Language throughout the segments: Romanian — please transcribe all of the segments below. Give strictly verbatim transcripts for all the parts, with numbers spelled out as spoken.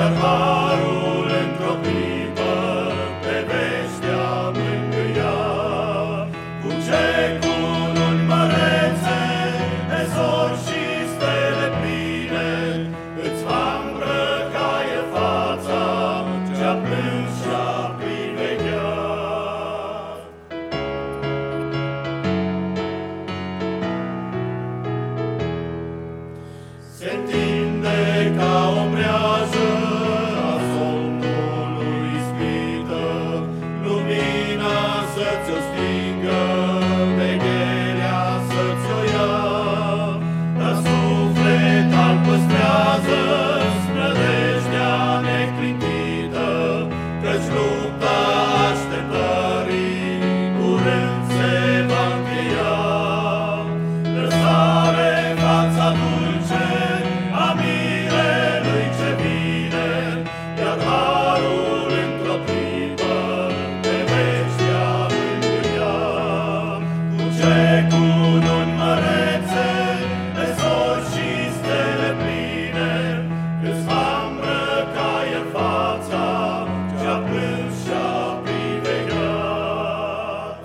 iar harul într-o clipă pe veștea mângâia. Cu ce cununi mărețe, de zori și stele pline, îți va îmbrăcaie fața ce-a plâns și-a privegheat. Se întinde ca o brează a somnului ispită, lumina să-ți-o stingă, vegherea să-ți-o ia. Dar suflet al păstrează-ți nădejdea neclintită, căci lupta așteptării curând se va încheia. Răsare fața dulce a mirelui ce vine, iar harul într-o clipă pe veștea mângâia. Cu ce cununi mărețe, de zori și stele pline, îți va îmbrăcaie fața ce-a plâns și-a privegheat.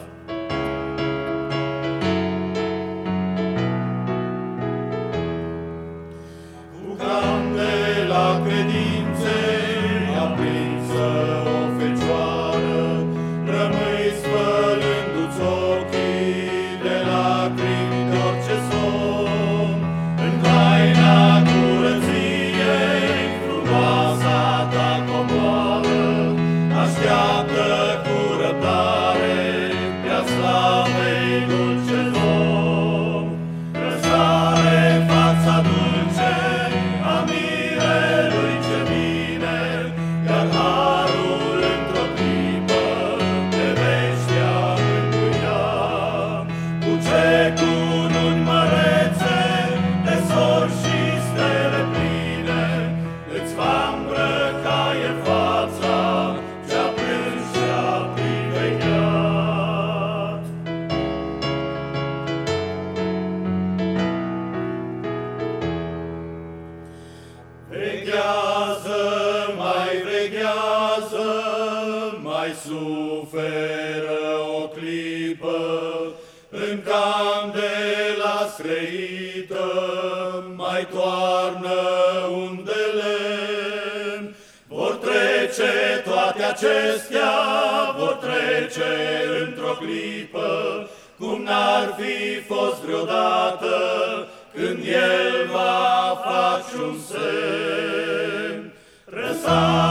Cu candela credinței aprinsă o fecioară, rămâi spălându-ți ochii de lacrimi de orice somn. În taina curăției frumoasa ta comoară așteaptă cu răbdare prea slavei dulce Domn. Răsare fața dulce a mirelui ce vine, iar harul într-o clipă pe veștea mângâia. Cu ce cununi mărețe, de zori și stele pline, îți va îmbrăcaie fața ce-a plâns și-a privegheat. Veghează, mai veghează, mai suferă o clipă, în candela scrăită mai toarnă un de lemn. Vor trece toate acestea, vor trece într-o clipă, cum n-ar fi fost vreodată, când El va face un semn. Răsare